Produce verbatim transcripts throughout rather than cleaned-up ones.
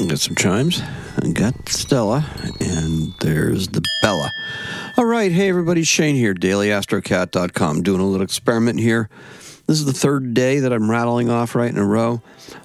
Got some chimes. I got Stella, and there's the Bella. All right, hey everybody, Shane here, daily astro cat dot com, doing a little experiment here. This is the third day that I'm rattling off right in a row.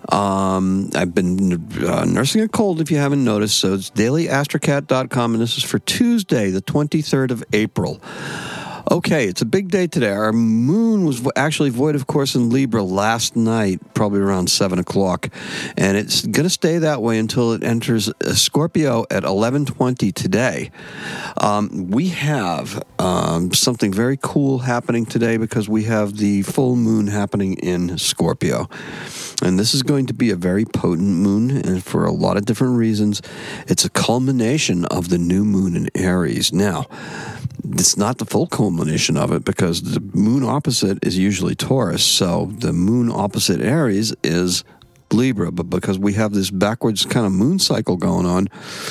Um, I've been uh, nursing a cold, if you haven't noticed, so it's daily astro cat dot com, and this is for Tuesday, the twenty-third of April. Okay, it's a big day today. Our moon was actually void of course in Libra last night, probably around seven o'clock. And it's going to stay that way until it enters Scorpio at eleven twenty today. Um, we have um, something very cool happening today because we have the full moon happening in Scorpio. And this is going to be a very potent moon, and for a lot of different reasons. It's a culmination of the new moon in Aries. Now, it's not the full culmination of it because the moon opposite is usually Taurus. So the moon opposite Aries is Libra. But because we have this backwards kind of moon cycle going on,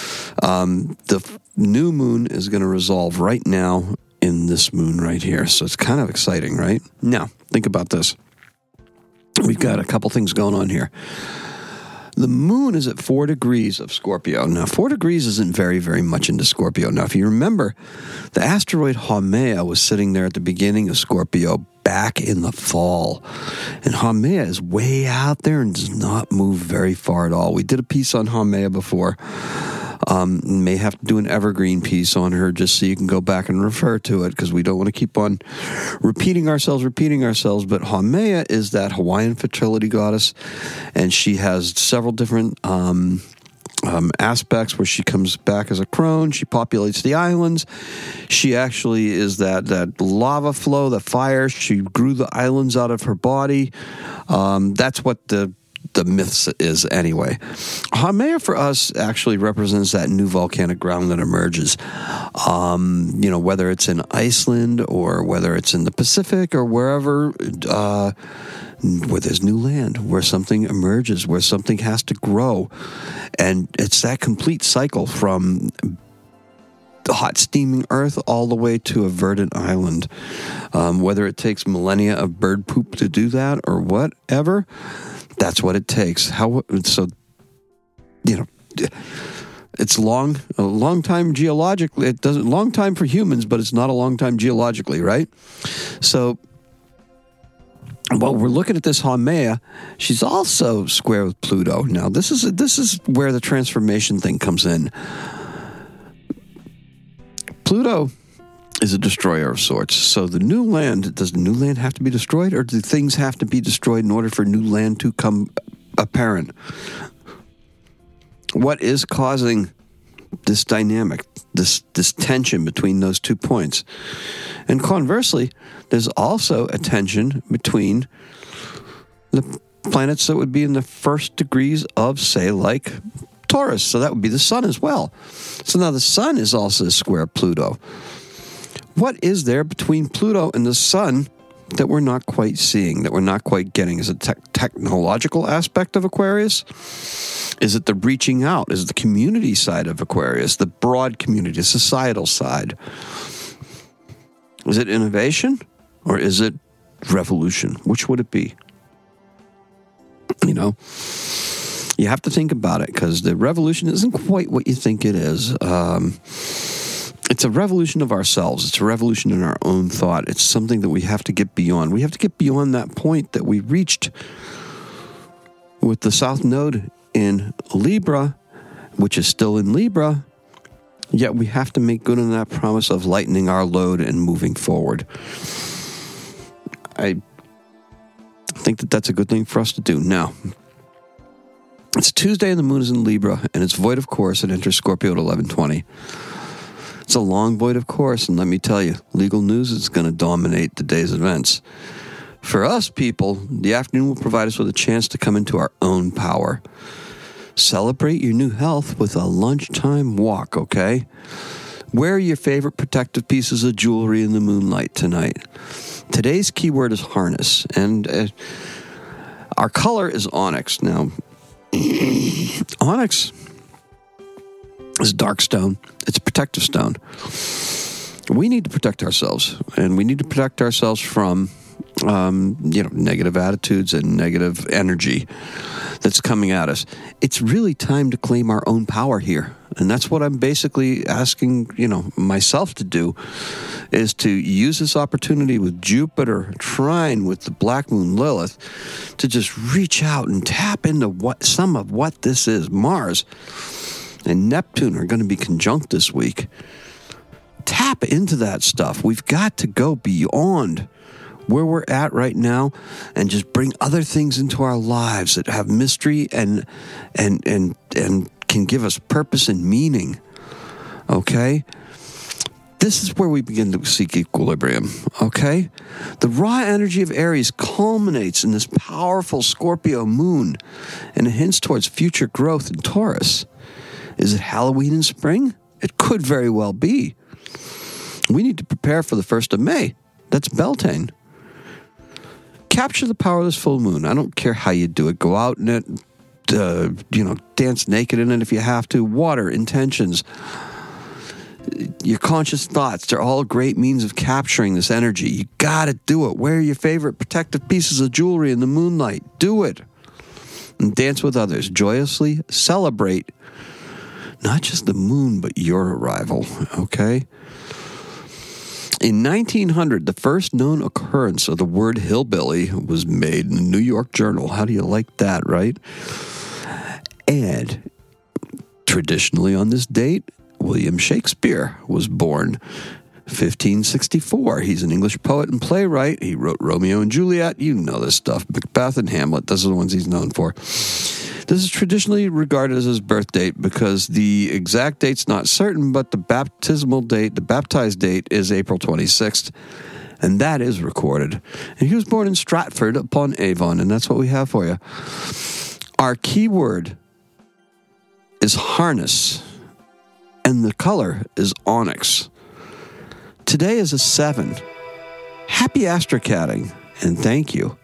um, the f- new moon is going to resolve right now in this moon right here. So it's kind of exciting, right? Now, think about this. We've got a couple things going on here. The moon is at four degrees of Scorpio. Now, four degrees isn't very, very much into Scorpio. Now, if you remember, the asteroid Haumea was sitting there at the beginning of Scorpio back in the fall. And Haumea is way out there and does not move very far at all. We did a piece on Haumea before. Um, may have to do an evergreen piece on her just so you can go back and refer to it because we don't want to keep on repeating ourselves, repeating ourselves. But Haumea is that Hawaiian fertility goddess, and she has several different um, um, aspects where she comes back as a crone. She populates the islands. She actually is that, that lava flow, the fire. She grew the islands out of her body. Um, that's what the the myths is anyway. Haumea for us actually represents that new volcanic ground that emerges. Um, you know, whether it's in Iceland or whether it's in the Pacific or wherever, uh, where there's new land, where something emerges, where something has to grow. And it's that complete cycle from the hot steaming earth all the way to a verdant island. Um, whether it takes millennia of bird poop to do that or whatever, that's what it takes. How so? You know, it's long, a long time geologically. It doesn't long time for humans, but it's not a long time geologically, right? So, well, we're looking at this Haumea. She's also square with Pluto. Now, this is this is where the transformation thing comes in. Pluto is a destroyer of sorts. So the new land, does the new land have to be destroyed, or do things have to be destroyed in order for new land to come apparent? What is causing this dynamic, this this tension between those two points? And conversely, there's also a tension between the planets that would be in the first degrees of, say, like Taurus. So that would be the sun as well. So now the sun is also a square Pluto. What is there between Pluto and the sun that we're not quite seeing, that we're not quite getting? Is it the te- technological aspect of Aquarius? Is it the reaching out? Is it the community side of Aquarius, the broad community, the societal side? Is it innovation or is it revolution? Which would it be? You know, you have to think about it because the revolution isn't quite what you think it is. Um... It's a revolution of ourselves. It's a revolution in our own thought. It's something that we have to get beyond. We have to get beyond that point that we reached with the South Node in Libra, which is still in Libra, yet we have to make good on that promise of lightening our load and moving forward. I think that that's a good thing for us to do. Now, it's Tuesday and the moon is in Libra, and it's void of course, and enters Scorpio at eleven twenty. It's a long void, of course, and let me tell you, legal news is going to dominate the day's events. For us people, the afternoon will provide us with a chance to come into our own power. Celebrate your new health with a lunchtime walk, okay? Wear your favorite protective pieces of jewelry in the moonlight tonight. Today's keyword is harness, and uh, our color is onyx. Now, onyx is dark stone. It's a protective stone. We need to protect ourselves, and we need to protect ourselves from, um, you know, negative attitudes and negative energy. that's coming at us. It's really time to claim our own power here. And that's what I'm basically asking, you know, myself to do, is to use this opportunity with Jupiter trine with the Black Moon Lilith to just reach out and tap into what some of what this is. Mars and Neptune are going to be conjunct this week. Tap into that stuff. We've got to go beyond where we're at right now and just bring other things into our lives that have mystery and and and and can give us purpose and meaning. Okay? This is where we begin to seek equilibrium. Okay? The raw energy of Aries culminates in this powerful Scorpio moon and it hints towards future growth in Taurus. Is it Halloween in spring? It could very well be. We need to prepare for the first of May. That's Beltane. Capture the power of this full moon. I don't care how you do it. Go out in it, uh, you know, dance naked in it if you have to. Water, intentions, your conscious thoughts. They're all great means of capturing this energy. You got to do it. Wear your favorite protective pieces of jewelry in the moonlight. Do it. And dance with others. Joyously celebrate not just the moon, but your arrival. Okay? In nineteen hundred, the first known occurrence of the word hillbilly was made in the New York Journal. How do you like that, right? And traditionally on this date, William Shakespeare was born fifteen sixty-four. He's an English poet and playwright. He wrote Romeo and Juliet. You know this stuff. Macbeth and Hamlet. Those are the ones he's known for. This is traditionally regarded as his birth date because the exact date's not certain, but the baptismal date, the baptized date, is April twenty-sixth, and that is recorded. And he was born in Stratford upon Avon, and that's what we have for you. Our keyword is harness, and the color is onyx. Today is a seven. Happy astrocatting, and thank you.